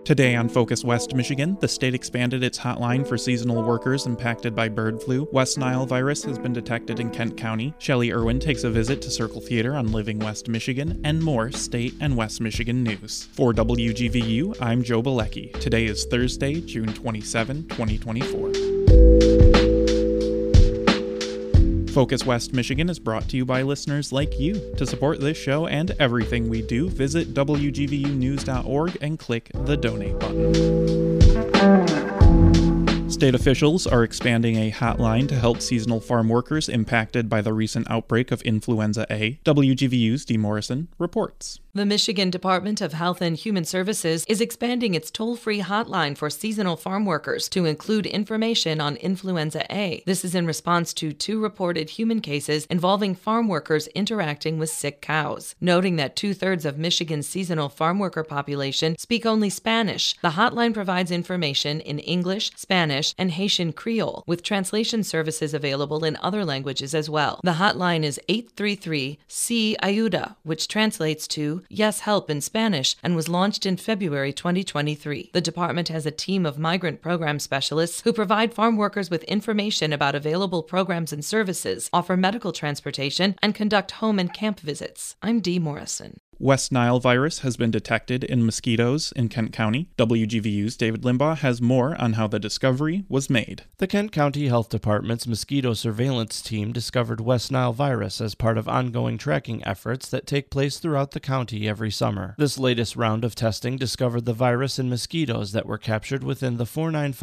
Today on Focus West Michigan, the state expanded its hotline for seasonal workers impacted by bird flu. West Nile virus has been detected in Kent County. Shelley Irwin takes a visit to Circle Theater on Living West Michigan, and more state and West Michigan news. For WGVU, I'm Joe Bilecki. Today is Thursday, June 27, 2024. Focus West Michigan is brought to you by listeners like you. To support this show and everything we do, visit WGVUnews.org and click the donate button. State officials are expanding a hotline to help seasonal farm workers impacted by the recent outbreak of influenza A. WGVU's Dee Morrison reports. The Michigan Department of Health and Human Services is expanding its toll-free hotline for seasonal farm workers to include information on influenza A. This is in response to 2 reported human cases involving farm workers interacting with sick cows. Noting that 2/3 of Michigan's seasonal farm worker population speak only Spanish, the hotline provides information in English, Spanish, and Haitian Creole, with translation services available in other languages as well. The hotline is 833-C-AYUDA, which translates to Yes, Help in Spanish, and was launched in February 2023. The department has a team of migrant program specialists who provide farm workers with information about available programs and services, offer medical transportation, and conduct home and camp visits. I'm Dee Morrison. West Nile virus has been detected in mosquitoes in Kent County. WGVU's David Limbaugh has more on how the discovery was made. The Kent County Health Department's mosquito surveillance team discovered West Nile virus as part of ongoing tracking efforts that take place throughout the county every summer. This latest round of testing discovered the virus in mosquitoes that were captured within the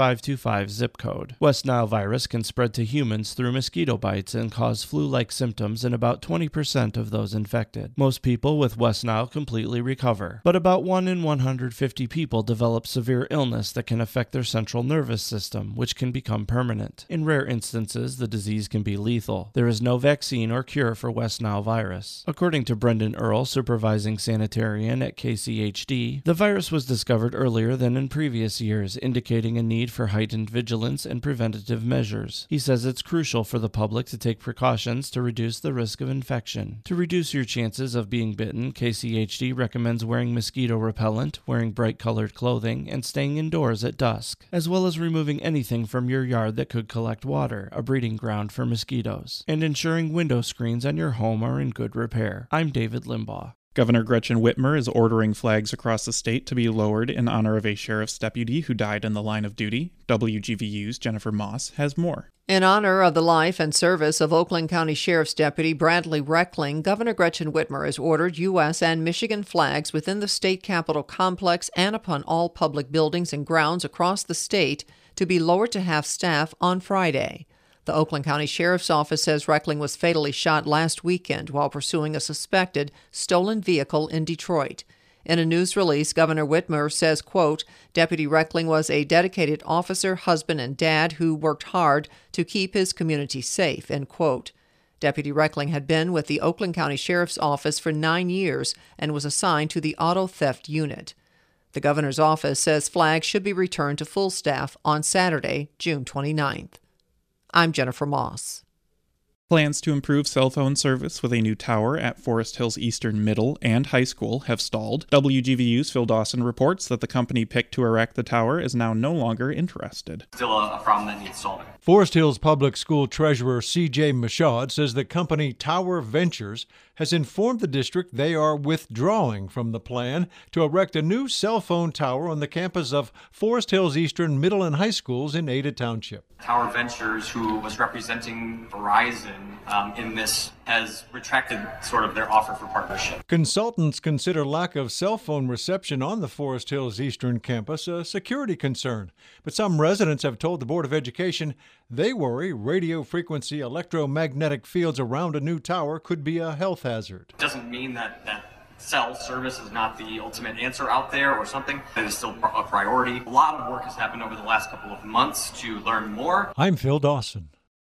49525 zip code. West Nile virus can spread to humans through mosquito bites and cause flu-like symptoms in about 20% of those infected. Most people with West Nile completely recover, but about 1 in 150 people develop severe illness that can affect their central nervous system, which can become permanent. In rare instances, the disease can be lethal. There is no vaccine or cure for West Nile virus. According to Brendan Earl, supervising sanitarian at KCHD, the virus was discovered earlier than in previous years, indicating a need for heightened vigilance and preventative measures. He says it's crucial for the public to take precautions to reduce the risk of infection. To reduce your chances of being bitten, KCHD recommends wearing mosquito repellent, wearing bright-colored clothing, and staying indoors at dusk, as well as removing anything from your yard that could collect water, a breeding ground for mosquitoes, and ensuring window screens on your home are in good repair. I'm David Limbaugh. Governor Gretchen Whitmer is ordering flags across the state to be lowered in honor of a sheriff's deputy who died in the line of duty. WGVU's Jennifer Moss has more. In honor of the life and service of Oakland County Sheriff's Deputy Bradley Reckling, Governor Gretchen Whitmer has ordered U.S. and Michigan flags within the state capitol complex and upon all public buildings and grounds across the state to be lowered to half-staff on Friday. The Oakland County Sheriff's Office says Reckling was fatally shot last weekend while pursuing a suspected stolen vehicle in Detroit. In a news release, Governor Whitmer says, quote, Deputy Reckling was a dedicated officer, husband, and dad who worked hard to keep his community safe, end quote. Deputy Reckling had been with the Oakland County Sheriff's Office for 9 years and was assigned to the auto theft unit. The governor's office says flags should be returned to full staff on Saturday, June 29th. I'm Jennifer Moss. Plans to improve cell phone service with a new tower at Forest Hills Eastern Middle and High School have stalled. WGVU's Phil Dawson reports that the company picked to erect the tower is now no longer interested. Still a problem that needs solving. Forest Hills Public School Treasurer C.J. Michaud says the company Tower Ventures has informed the district they are withdrawing from the plan to erect a new cell phone tower on the campus of Forest Hills Eastern Middle and High Schools in Ada Township. Tower Ventures, who was representing Verizon in this, has retracted sort of their offer for partnership. Consultants consider lack of cell phone reception on the Forest Hills Eastern campus a security concern, but some residents have told the Board of Education they worry radio frequency electromagnetic fields around a new tower could be a health hazard. It doesn't mean that cell service is not the ultimate answer out there or something. It is still a priority. A lot of work has happened over the last couple of months to learn more. I'm Phil Dawson.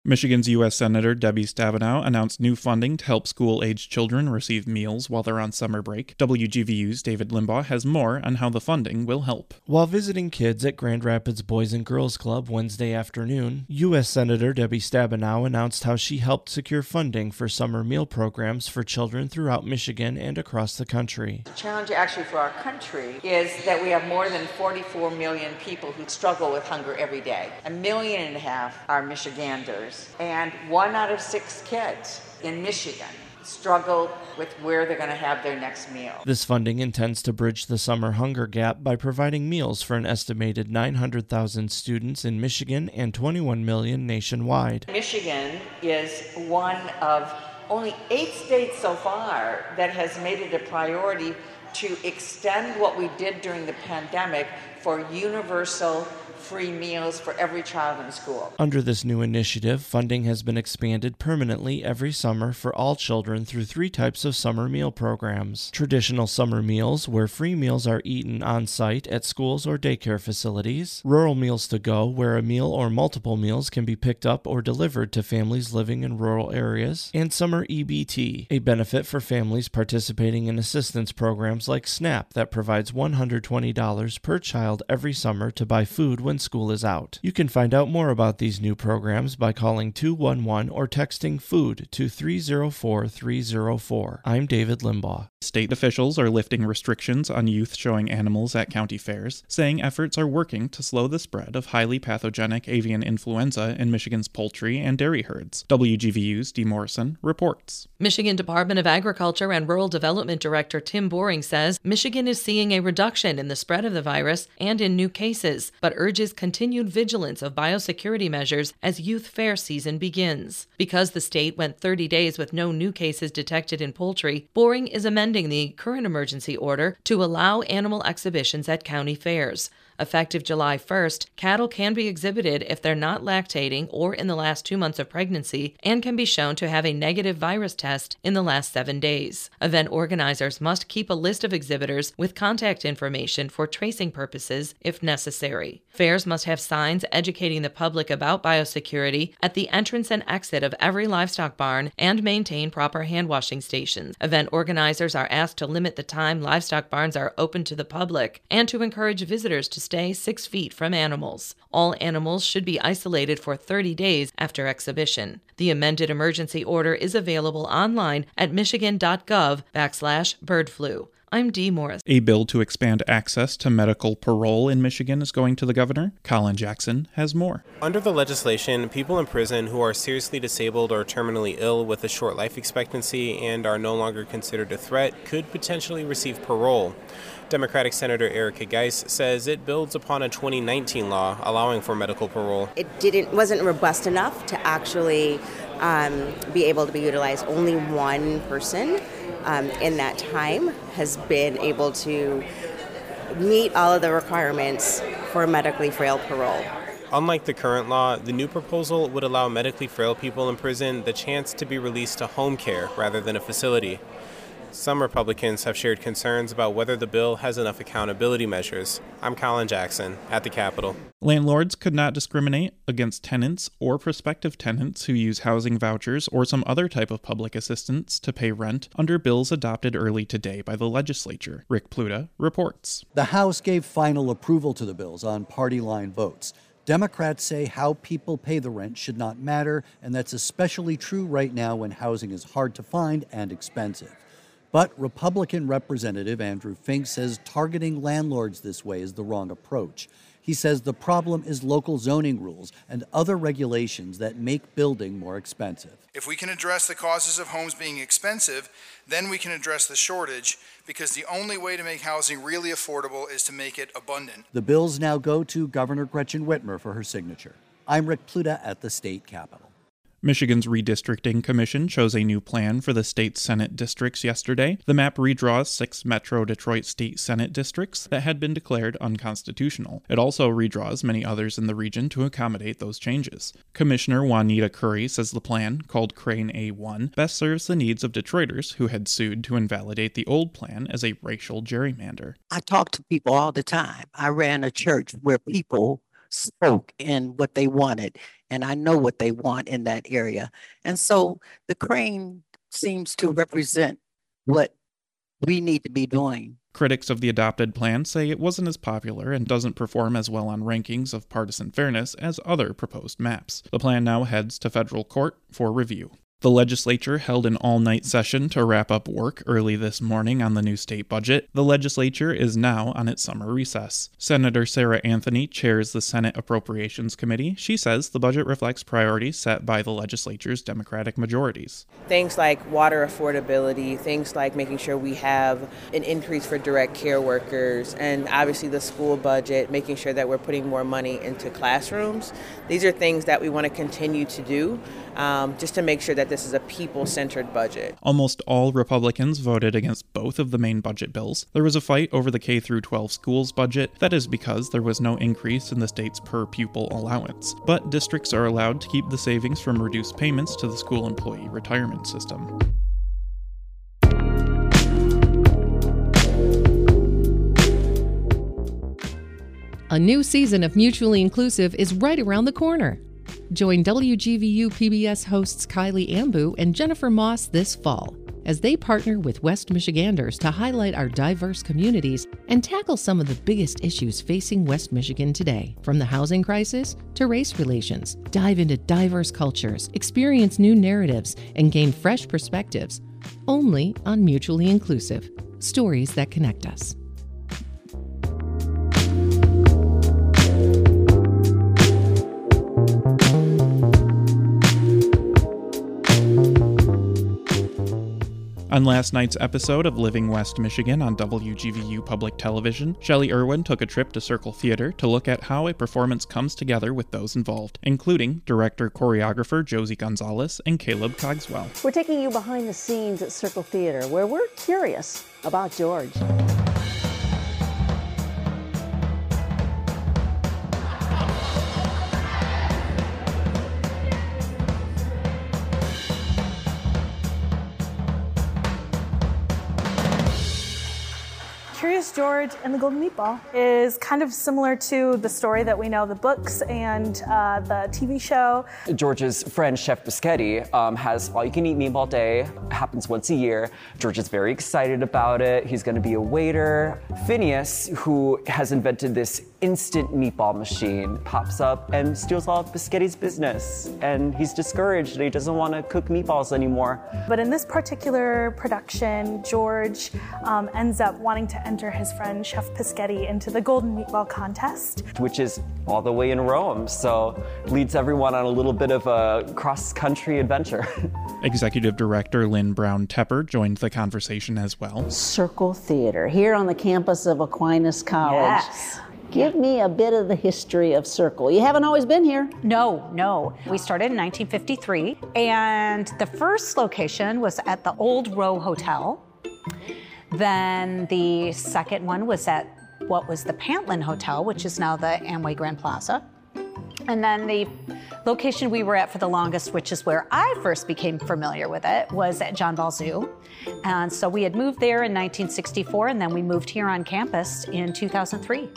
Michigan's U.S. Senator Debbie Stabenow announced new funding to help school-aged children receive meals while they're on summer break. WGVU's David Limbaugh has more on how the funding will help. While visiting kids at Grand Rapids Boys and Girls Club Wednesday afternoon, U.S. Senator Debbie Stabenow announced how she helped secure funding for summer meal programs for children throughout Michigan and across the country. The challenge actually for our country is that we have more than 44 million people who struggle with hunger every day. 1.5 million are Michiganders. And 1 out of 6 kids in Michigan struggle with where they're going to have their next meal. This funding intends to bridge the summer hunger gap by providing meals for an estimated 900,000 students in Michigan and 21 million nationwide. Michigan is one of only 8 states so far that has made it a priority to extend what we did during the pandemic for universal free meals for every child in school. Under this new initiative, funding has been expanded permanently every summer for all children through 3 types of summer meal programs. Traditional summer meals, where free meals are eaten on-site at schools or daycare facilities. Rural Meals to Go, where a meal or multiple meals can be picked up or delivered to families living in rural areas. And Summer EBT, a benefit for families participating in assistance programs like SNAP that provides $120 per child every summer to buy food when school is out. You can find out more about these new programs by calling 211 or texting FOOD to 304-304. I'm David Limbaugh. State officials are lifting restrictions on youth showing animals at county fairs, saying efforts are working to slow the spread of highly pathogenic avian influenza in Michigan's poultry and dairy herds. WGVU's Dee Morrison reports. Michigan Department of Agriculture and Rural Development Director Tim Boring says Michigan is seeing a reduction in the spread of the virus and in new cases, but urges continued vigilance of biosecurity measures as youth fair season begins. Because the state went 30 days with no new cases detected in poultry, Boring is amending the current emergency order to allow animal exhibitions at county fairs. Effective July 1st, cattle can be exhibited if they're not lactating or in the last 2 months of pregnancy and can be shown to have a negative virus test in the last 7 days. Event organizers must keep a list of exhibitors with contact information for tracing purposes if necessary. Fairs must have signs educating the public about biosecurity at the entrance and exit of every livestock barn and maintain proper hand washing stations. Event organizers are asked to limit the time livestock barns are open to the public and to encourage visitors to stay 6 feet from animals. All animals should be isolated for 30 days after exhibition. The amended emergency order is available online at michigan.gov/bird flu. I'm Dee Morris. A bill to expand access to medical parole in Michigan is going to the governor. Colin Jackson has more. Under the legislation, people in prison who are seriously disabled or terminally ill with a short life expectancy and are no longer considered a threat could potentially receive parole. Democratic Senator Erica Geis says it builds upon a 2019 law allowing for medical parole. It wasn't robust enough to actually be able to be utilized. Only one person in that time has been able to meet all of the requirements for medically frail parole. Unlike the current law, the new proposal would allow medically frail people in prison the chance to be released to home care rather than a facility. Some Republicans have shared concerns about whether the bill has enough accountability measures. I'm Colin Jackson at the Capitol. Landlords could not discriminate against tenants or prospective tenants who use housing vouchers or some other type of public assistance to pay rent under bills adopted early today by the legislature. Rick Pluta reports. The House gave final approval to the bills on party line votes. Democrats say how people pay the rent should not matter, and that's especially true right now when housing is hard to find and expensive. But Republican Representative Andrew Fink says targeting landlords this way is the wrong approach. He says the problem is local zoning rules and other regulations that make building more expensive. If we can address the causes of homes being expensive, then we can address the shortage, because the only way to make housing really affordable is to make it abundant. The bills now go to Governor Gretchen Whitmer for her signature. I'm Rick Pluta at the state capitol. Michigan's Redistricting Commission chose a new plan for the state's Senate districts yesterday. The map redraws 6 Metro Detroit State Senate districts that had been declared unconstitutional. It also redraws many others in the region to accommodate those changes. Commissioner Juanita Curry says the plan, called Crane A1, best serves the needs of Detroiters who had sued to invalidate the old plan as a racial gerrymander. I talk to people all the time. I ran a church where people spoke in what they wanted. And I know what they want in that area. And so the crane seems to represent what we need to be doing. Critics of the adopted plan say it wasn't as popular and doesn't perform as well on rankings of partisan fairness as other proposed maps. The plan now heads to federal court for review. The legislature held an all-night session to wrap up work early this morning on the new state budget. The legislature is now on its summer recess. Senator Sarah Anthony chairs the Senate Appropriations Committee. She says the budget reflects priorities set by the legislature's Democratic majorities. Things like water affordability, things like making sure we have an increase for direct care workers, and obviously the school budget, making sure that we're putting more money into classrooms. These are things that we want to continue to do just to make sure that this is a people-centered budget. Almost all Republicans voted against both of the main budget bills. There was a fight over the K-12 schools budget. That is because there was no increase in the state's per-pupil allowance. But districts are allowed to keep the savings from reduced payments to the school employee retirement system. A new season of Mutually Inclusive is right around the corner. Join WGVU PBS hosts Kylie Ambu and Jennifer Moss this fall as they partner with West Michiganders to highlight our diverse communities and tackle some of the biggest issues facing West Michigan today. From the housing crisis to race relations, dive into diverse cultures, experience new narratives, and gain fresh perspectives. Only on Mutually Inclusive. Stories that connect us. On last night's episode of Living West Michigan on WGVU Public Television, Shelley Irwin took a trip to Circle Theater to look at how a performance comes together with those involved, including director-choreographer Josie Gonzalez and Caleb Cogswell. We're taking you behind the scenes at Circle Theater, where we're curious about George. Curious George and the Golden Meatball is kind of similar to the story that we know, the books and the TV show. George's friend, Chef Biscotti, has all-you-can-eat meatball day. It happens once a year. George is very excited about it. He's going to be a waiter. Phineas, who has invented this instant meatball machine, pops up and steals all of Biscotti's business. And he's discouraged and he doesn't want to cook meatballs anymore. But in this particular production, George ends up wanting to enter his friend Chef Biscotti into the Golden Meatball contest, which is all the way in Rome, so leads everyone on a little bit of a cross-country adventure. Executive Director Lynn Brown Tepper joined the conversation as well. Circle Theater, here on the campus of Aquinas College. Yes. Give me a bit of the history of Circle. You haven't always been here. No. We started in 1953, and the first location was at the Old Row Hotel. Then the second one was at what was the Pantlin Hotel, which is now the Amway Grand Plaza. And then the location we were at for the longest, which is where I first became familiar with it, was at John Ball Zoo. And so we had moved there in 1964, and then we moved here on campus in 2003.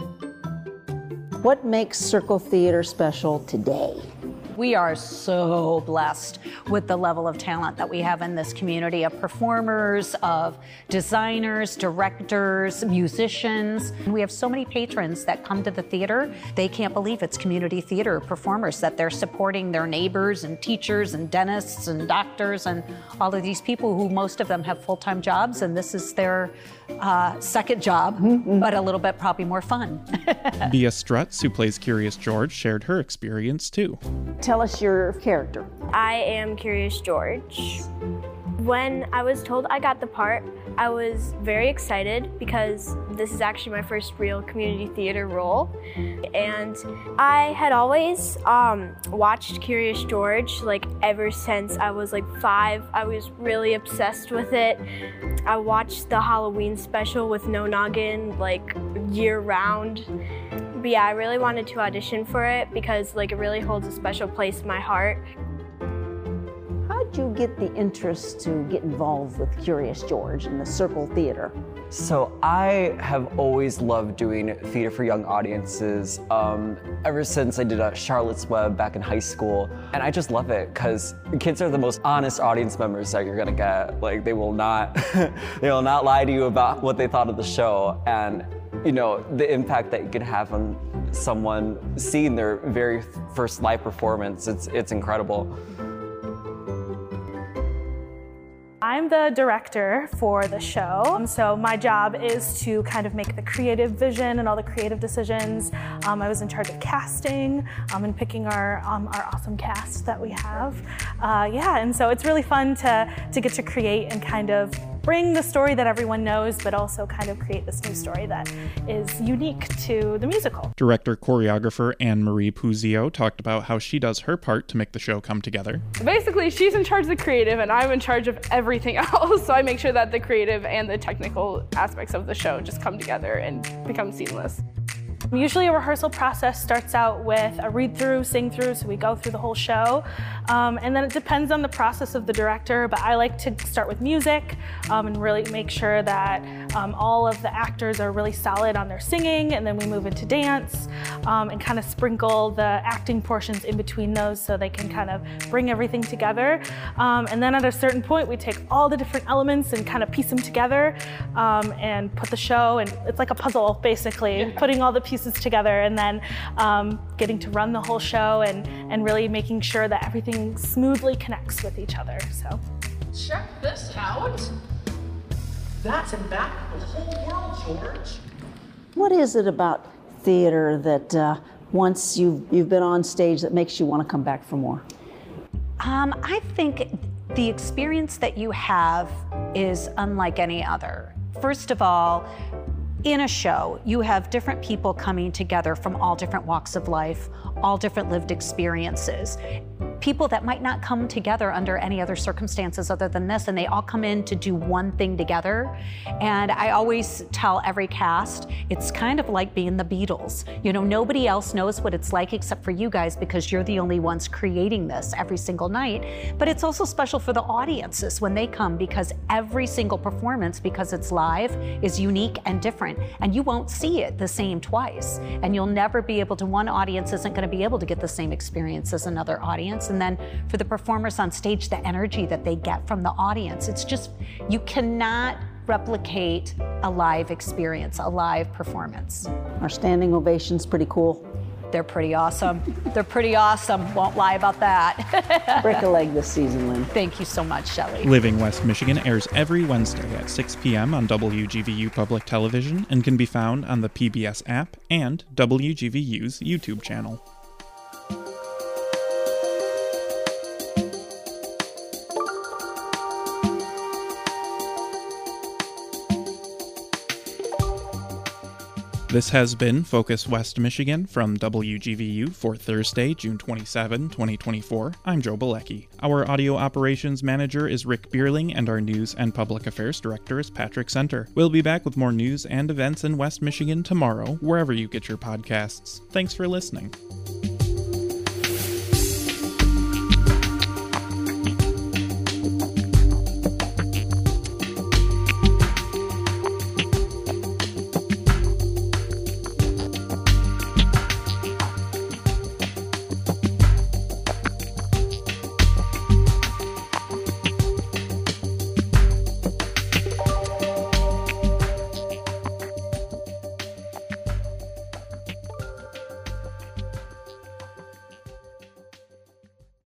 What makes Circle Theater special today? We are so blessed with the level of talent that we have in this community of performers, of designers, directors, musicians. We have so many patrons that come to the theater. They can't believe it's community theater performers, that they're supporting their neighbors and teachers and dentists and doctors and all of these people who most of them have full-time jobs, and this is their second job, but a little bit probably more fun. Bea Strutz, who plays Curious George, shared her experience too. Tell us your character. I am Curious George. When I was told I got the part, I was very excited because this is actually my first real community theater role. And I had always watched Curious George like ever since I was like 5. I was really obsessed with it. I watched the Halloween special with No Noggin like year round. But yeah, I really wanted to audition for it because like it really holds a special place in my heart. How'd you get the interest to get involved with Curious George and the Circle Theater? So I have always loved doing theater for young audiences ever since I did Charlotte's Web back in high school. And I just love it because kids are the most honest audience members that you're gonna get. Like they will not lie to you about what they thought of the show. And you know, the impact that you can have on someone seeing their very first live performance, it's incredible. I'm the director for the show, so my job is to kind of make the creative vision and all the creative decisions. I was in charge of casting and picking our awesome cast that we have. And so it's really fun to get to create and kind of bring the story that everyone knows, but also kind of create this new story that is unique to the musical. Director-choreographer Anne-Marie Puzio talked about how she does her part to make the show come together. Basically, she's in charge of the creative and I'm in charge of everything else, so I make sure that the creative and the technical aspects of the show just come together and become seamless. Usually a rehearsal process starts out with a read-through, sing-through, so we go through the whole show. And then it depends on the process of the director, but I like to start with music and really make sure that all of the actors are really solid on their singing, and then we move into dance and kind of sprinkle the acting portions in between those so they can kind of bring everything together. And then at a certain point, we take all the different elements and kind of piece them together and put the show, and it's like a puzzle, basically, putting all the pieces together and then getting to run the whole show and really making sure that everything smoothly connects with each other. So check this out. That's in back of the whole world, George. What is it about theater that once you've been on stage that makes you want to come back for more? I think the experience that you have is unlike any other. First of all, in a show, you have different people coming together from all different walks of life, all different lived experiences. People that might not come together under any other circumstances other than this, and they all come in to do one thing together. And I always tell every cast, it's kind of like being the Beatles. You know, nobody else knows what it's like except for you guys because you're the only ones creating this every single night. But it's also special for the audiences when they come because every single performance, because it's live, is unique and different. And you won't see it the same twice. And you'll never be able to, one audience isn't going to be able to get the same experience as another audience. And then for the performers on stage, the energy that they get from the audience, it's just, you cannot replicate a live experience, a live performance. Our standing ovation's pretty cool. They're pretty awesome. They're pretty awesome. Won't lie about that. Break a leg this season, Lynn. Thank you so much, Shelley. Living West Michigan airs every Wednesday at 6 p.m. on WGVU Public Television and can be found on the PBS app and WGVU's YouTube channel. This has been Focus West Michigan from WGVU for Thursday, June 27, 2024. I'm Joe Bilecki. Our audio operations manager is Rick Bierling, and our news and public affairs director is Patrick Center. We'll be back with more news and events in West Michigan tomorrow, wherever you get your podcasts. Thanks for listening.